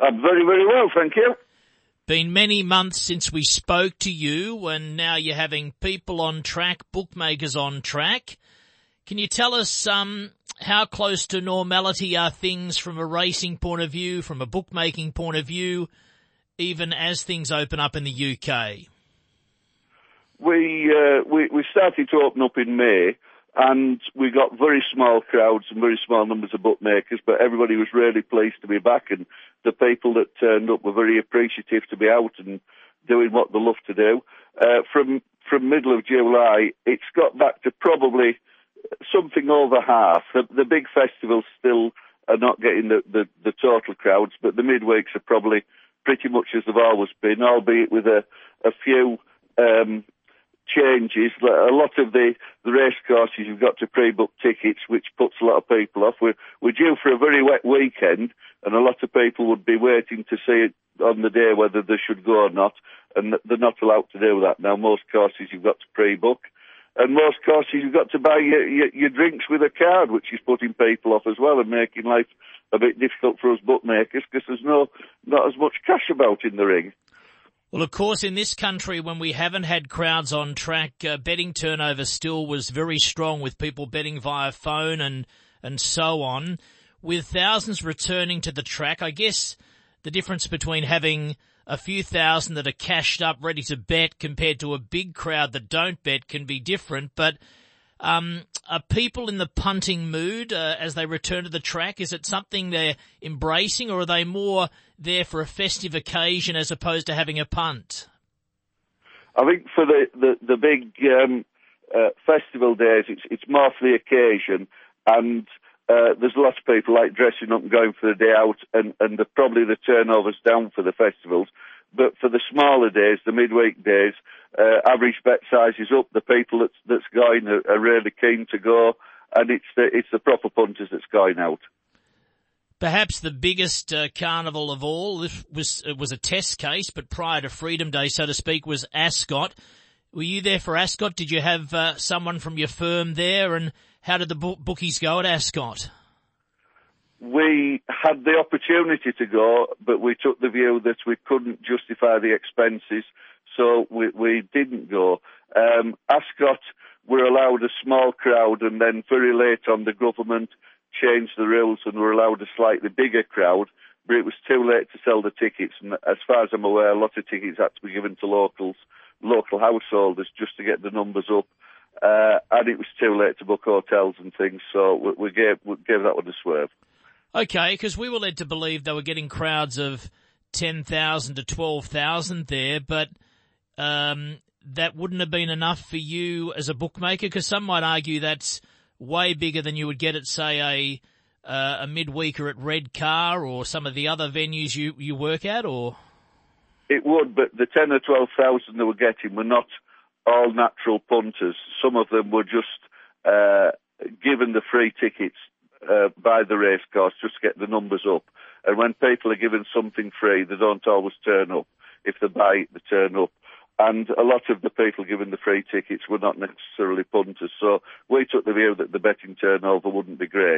I'm very, very well, thank you. Been many months since we spoke to you, and now you're having people on track, bookmakers on track. Can you tell us how close to normality are things from a racing point of view, from a bookmaking point of view, even as things open up in the UK? We started to open up in May, and we got very small crowds and very small numbers of bookmakers, but everybody was really pleased to be back, and the people that turned up were very appreciative to be out and doing what they love to do. From middle of July, it's got back to probably something over half. The big festivals still are not getting the total crowds, but the midweeks are probably pretty much as they've always been, albeit with a few changes. A lot of the race courses, you've got to pre-book tickets, which puts a lot of people off. We're due for a very wet weekend, and a lot of people would be waiting to see it on the day whether they should go or not, and they're not allowed to do that now. Most courses you've got to pre-book, and most courses you've got to buy your drinks with a card, which is putting people off as well and making life a bit difficult for us bookmakers because there's not as much cash about in the ring. Well, of course, in this country, when we haven't had crowds on track, betting turnover still was very strong with people betting via phone and so on. With thousands returning to the track, I guess the difference between having a few thousand that are cashed up, ready to bet, compared to a big crowd that don't bet can be different. But are people in the punting mood as they return to the track? Is it something they're embracing, or are they more there for a festive occasion as opposed to having a punt? I think for the big festival days, it's more for the occasion, and there's lots of people like dressing up and going for the day out, and probably the turnover's down for the festivals. But for the smaller days, the midweek days, average bet size is up. The people that's going are really keen to go, and it's the proper punters that's going out. Perhaps the biggest carnival of all, this was a test case, but prior to Freedom Day, so to speak, was Ascot. Were you there for Ascot? Did you have someone from your firm there, and how did the bookies go at Ascot? We had the opportunity to go, but we took the view that we couldn't justify the expenses, so we didn't go. Ascot were allowed a small crowd, and then very late on the government changed the rules and were allowed a slightly bigger crowd, but it was too late to sell the tickets, and as far as I'm aware, a lot of tickets had to be given to local householders just to get the numbers up, and it was too late to book hotels and things, so we gave that one a swerve. Okay, because we were led to believe they were getting crowds of 10,000 to 12,000 there, but that wouldn't have been enough for you as a bookmaker, because some might argue that's way bigger than you would get at, say, a midweeker at Redcar or some of the other venues you work at, or? It would, but the 10 or 12,000 they were getting were not all natural punters. Some of them were just given the free tickets by the race course just to get the numbers up. And when people are given something free, they don't always turn up. If they buy it, they turn up. And a lot of the people given the free tickets were not necessarily punters. So we took the view that the betting turnover wouldn't be great.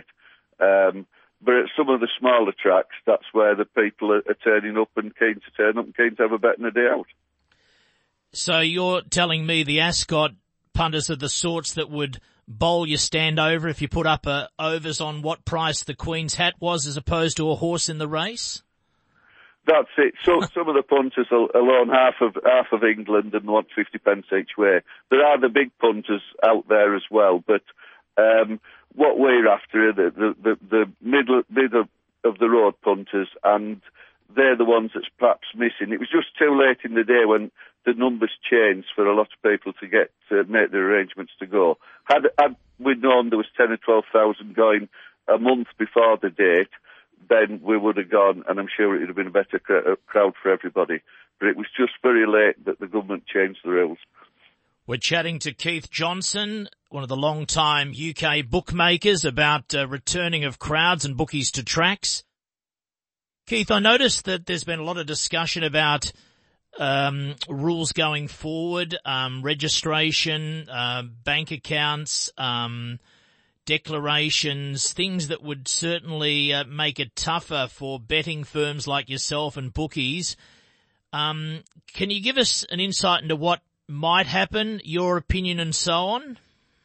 But at some of the smaller tracks, that's where the people are turning up and keen to turn up and keen to have a bet and a day out. So you're telling me the Ascot punters are the sorts that would bowl your stand over if you put up overs on what price the Queen's hat was as opposed to a horse in the race? That's it. So some of the punters will own half of England and want 50 pence each way. There are the big punters out there as well, but what we're after are the middle of the road punters, and they're the ones that's perhaps missing. It was just too late in the day when the numbers changed for a lot of people to make the arrangements to go. Had we known there was 10 or 12,000 going a month before the date, then we would have gone, and I'm sure it would have been a better crowd for everybody. But it was just very late that the government changed the rules. We're chatting to Keith Johnson, one of the long-time UK bookmakers, about returning of crowds and bookies to tracks. Keith, I noticed that there's been a lot of discussion about rules going forward, registration, bank accounts, declarations, things that would certainly make it tougher for betting firms like yourself and bookies. Can you give us an insight into what might happen, your opinion and so on?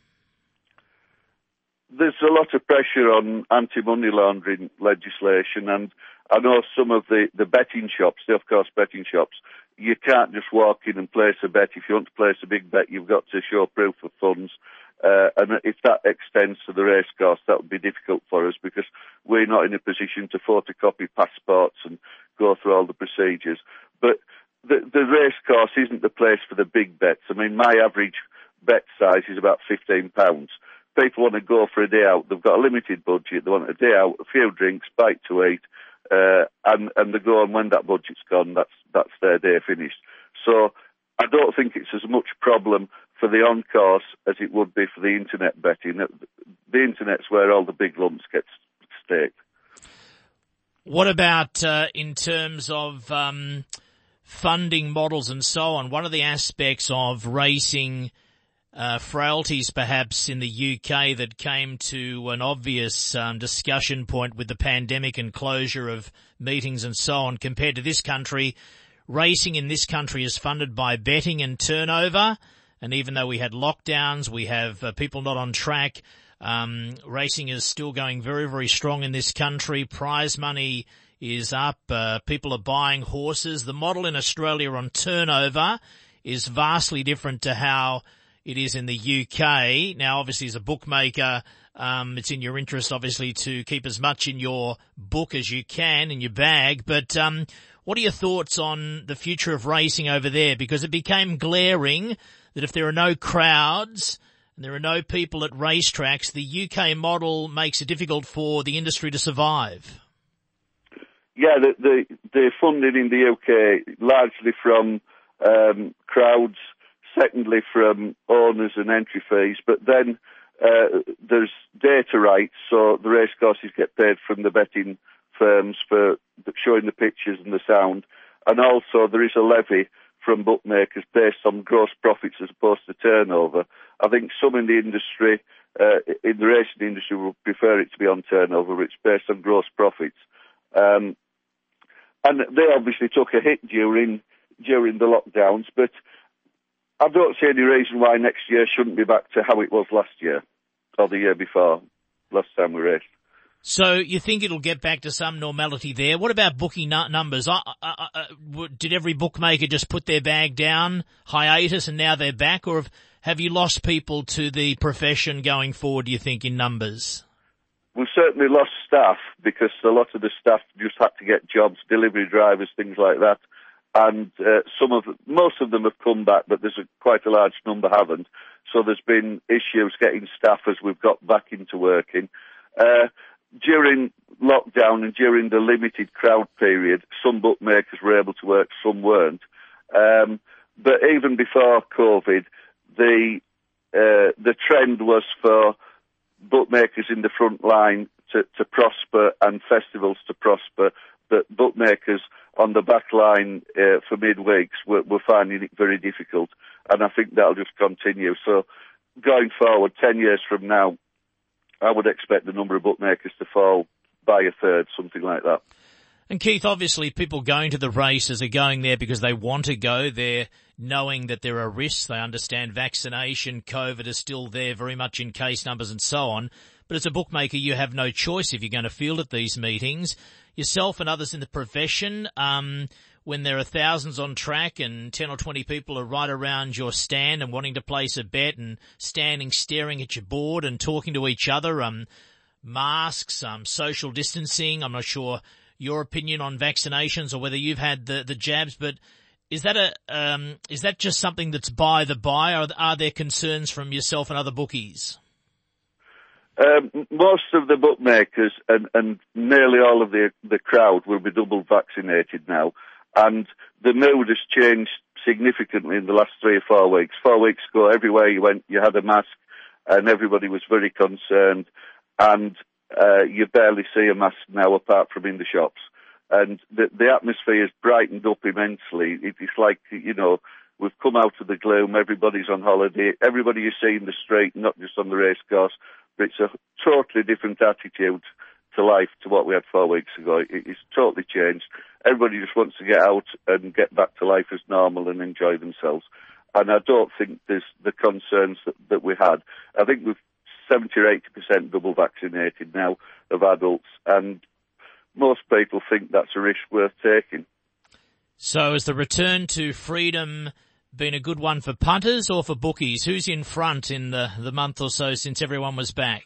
There's a lot of pressure on anti-money laundering legislation, and I know some of the betting shops, the off-course betting shops, you can't just walk in and place a bet. If you want to place a big bet, you've got to show proof of funds. And if that extends to the race course, that would be difficult for us because we're not in a position to photocopy passports and go through all the procedures. But the race course isn't the place for the big bets. I mean, my average bet size is about £15. People want to go for a day out. They've got a limited budget. They want a day out, a few drinks, bite to eat, and they go on when that budget's gone. That's their day finished. So I don't think it's as much problem for the on-course as it would be for the internet betting. The internet's where all the big lumps get staked. What about in terms of funding models and so on? One of the aspects of racing frailties perhaps in the UK that came to an obvious discussion point with the pandemic and closure of meetings and so on compared to this country. Racing in this country is funded by betting and turnover, and even though we had lockdowns, we have people not on track. Racing is still going very, very strong in this country. Prize money is up. People are buying horses. The model in Australia on turnover is vastly different to how it is in the UK. Now, obviously, as a bookmaker, it's in your interest, obviously, to keep as much in your book as you can, in your bag. But what are your thoughts on the future of racing over there? Because it became glaring that if there are no crowds and there are no people at racetracks, the UK model makes it difficult for the industry to survive. Yeah, the funding in the UK largely from crowds, secondly from owners and entry fees, but then there's data rights, so the racecourses get paid from the betting firms for showing the pictures and the sound, and also there is a levy from bookmakers based on gross profits as opposed to turnover. I think some in the industry, in the racing industry, would prefer it to be on turnover, but it's based on gross profits. And they obviously took a hit during the lockdowns, but I don't see any reason why next year shouldn't be back to how it was last year, or the year before, last time we raced. So you think it'll get back to some normality there? What about booking numbers? Did every bookmaker just put their bag down, hiatus, and now they're back? Or have you lost people to the profession going forward, do you think, in numbers? We've certainly lost staff because a lot of the staff just had to get jobs, delivery drivers, things like that. And most of them have come back, but there's quite a large number haven't. So there's been issues getting staff as we've got back into working. During lockdown and during the limited crowd period, some bookmakers were able to work, some weren't. But even before COVID, the trend was for bookmakers in the front line to prosper and festivals to prosper, but bookmakers on the back line for midweeks were finding it very difficult, and I think that'll just continue. So going forward, 10 years from now, I would expect the number of bookmakers to fall by a third, something like that. And Keith, obviously people going to the races are going there because they want to go there knowing that there are risks. They understand vaccination, COVID is still there very much in case numbers and so on. But as a bookmaker, you have no choice if you're going to field at these meetings. Yourself and others in the profession, when there are thousands on track and 10 or 20 people are right around your stand and wanting to place a bet and standing staring at your board and talking to each other, masks, social distancing. I'm not sure your opinion on vaccinations or whether you've had the jabs, but is that just something that's by the by, or are there concerns from yourself and other bookies? Most of the bookmakers and nearly all of the crowd will be double vaccinated now, and the mood has changed significantly in the last 3 or 4 weeks. 4 weeks ago, everywhere you went, you had a mask, and everybody was very concerned, and you barely see a mask now apart from in the shops. And the atmosphere has brightened up immensely. It's like, We've come out of the gloom. Everybody's on holiday. Everybody you see in the street, not just on the racecourse. But it's a totally different attitude to life to what we had 4 weeks ago. It's totally changed. Everybody just wants to get out and get back to life as normal and enjoy themselves. And I don't think there's the concerns that we had. I think we've 70 or 80% double vaccinated now of adults, and most people think that's a risk worth taking. So has the return to freedom been a good one for punters or for bookies? Who's in front in the month or so since everyone was back?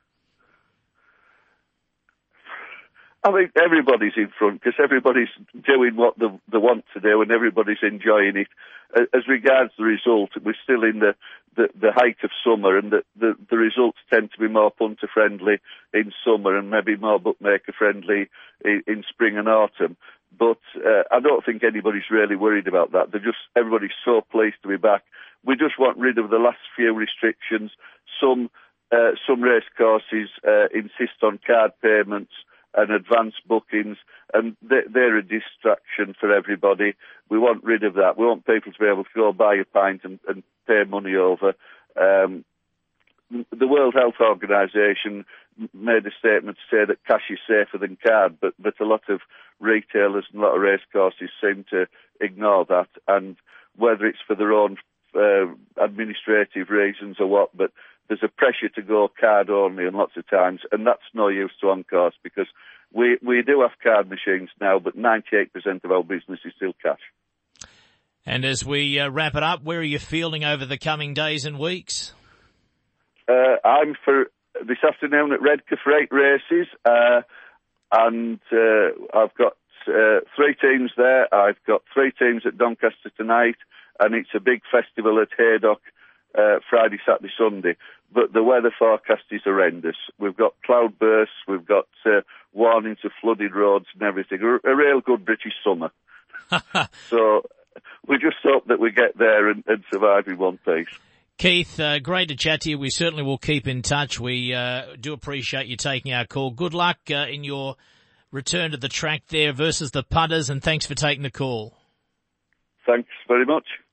I think everybody's in front because everybody's doing what they want to do and everybody's enjoying it. As regards the result, we're still in the height of summer, and the results tend to be more punter friendly in summer and maybe more bookmaker friendly in spring and autumn. But I don't think anybody's really worried about that. Everybody's so pleased to be back. We just want rid of the last few restrictions. Some race courses insist on card payments and advance bookings, and they're a distraction for everybody. We want rid of that. We want people to be able to go buy a pint and pay money over. The World Health Organization made a statement to say that cash is safer than card, but a lot of retailers and a lot of race courses seem to ignore that, and whether it's for their own administrative reasons or what, but there's a pressure to go card only and lots of times, and that's no use to on course because we do have card machines now, but 98% of our business is still cash. And as we wrap it up, where are you fielding over the coming days and weeks? I'm for this afternoon at Redcar for 8 races, and I've got 3 teams there. I've got 3 teams at Doncaster tonight, and it's a big festival at Haydock Friday, Saturday, Sunday. But the weather forecast is horrendous. We've got cloudbursts, we've got warnings of flooded roads and everything. A real good British summer. So we just hope that we get there and survive in one piece. Keith, great to chat to you. We certainly will keep in touch. We do appreciate you taking our call. Good luck in your return to the track there versus the punters, and thanks for taking the call. Thanks very much.